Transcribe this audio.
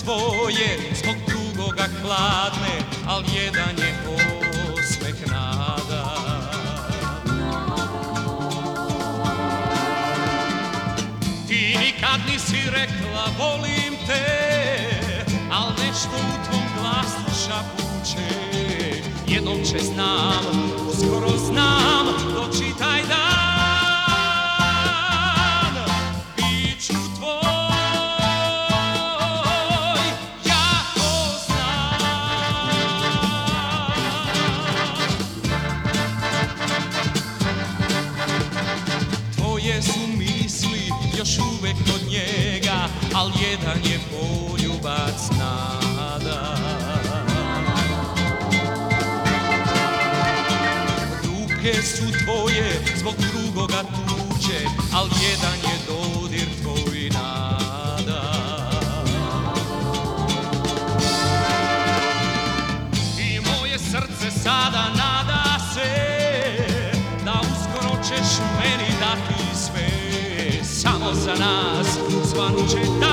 tvoje, zbog drugoga hladne, al jedan je osmeh nada. Ti nikad nisi rekla volim te, al nešto u tvom glasu šapuće. Jednom će znam, uskoro znam, doći taj dan. Biću tvoj, ja to znam. Tvoje su misli još uvek od njega, al jedan je poljubac nada. Ruke su tvoje, zbog drugoga tuđe, al jedan je dodir tvoj nada. I moje srce sada nada se da uskoro ćeš meni dati sve. Samo za nas svanuće dan.